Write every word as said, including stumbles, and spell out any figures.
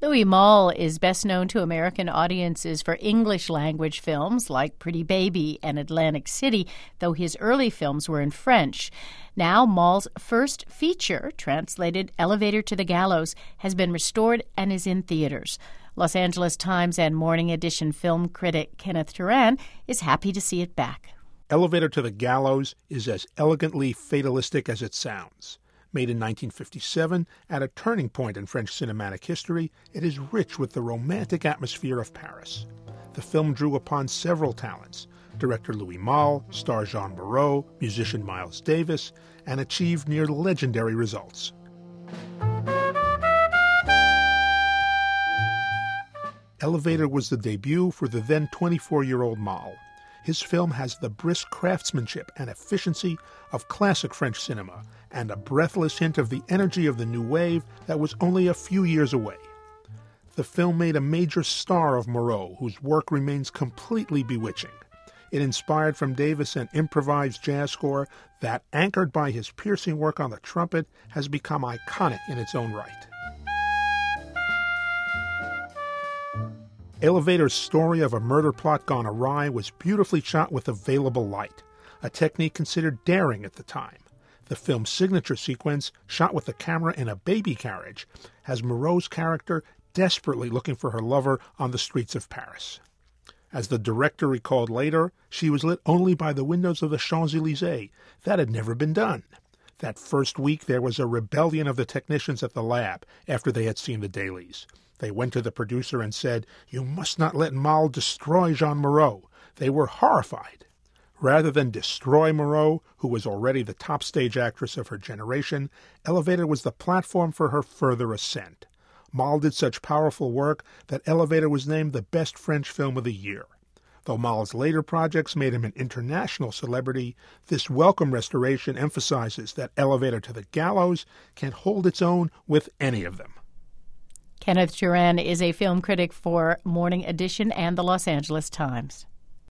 Louis Malle is best known to American audiences for English-language films like Pretty Baby and Atlantic City, though his early films were in French. Now, Malle's first feature, translated Elevator to the Gallows, has been restored and is in theaters. Los Angeles Times and Morning Edition film critic Kenneth Turan is happy to see it back. Elevator to the Gallows is as elegantly fatalistic as it sounds. Made in nineteen fifty-seven, at a turning point in French cinematic history, it is rich with the romantic atmosphere of Paris. The film drew upon several talents: director Louis Malle, star Jean Moreau, musician Miles Davis, and achieved near legendary results. Elevator was the debut for the then twenty-four-year-old Malle. His film has the brisk craftsmanship and efficiency of classic French cinema and a breathless hint of the energy of the new wave that was only a few years away. The film made a major star of Moreau, whose work remains completely bewitching. It inspired from Davis an improvised jazz score that, anchored by his piercing work on the trumpet, has become iconic in its own right. Elevator's story of a murder plot gone awry was beautifully shot with available light, a technique considered daring at the time. The film's signature sequence, shot with the camera in a baby carriage, has Moreau's character desperately looking for her lover on the streets of Paris. As the director recalled later, she was lit only by the windows of the Champs-Élysées. That had never been done. That first week there was a rebellion of the technicians at the lab after they had seen the dailies. They went to the producer and said, "You must not let Malle destroy Jean Moreau." They were horrified. Rather than destroy Moreau, who was already the top stage actress of her generation, Elevator was the platform for her further ascent. Malle did such powerful work that Elevator was named the best French film of the year. Though Malle's later projects made him an international celebrity, this welcome restoration emphasizes that Elevator to the Gallows can hold its own with any of them. Kenneth Turan is a film critic for Morning Edition and the Los Angeles Times.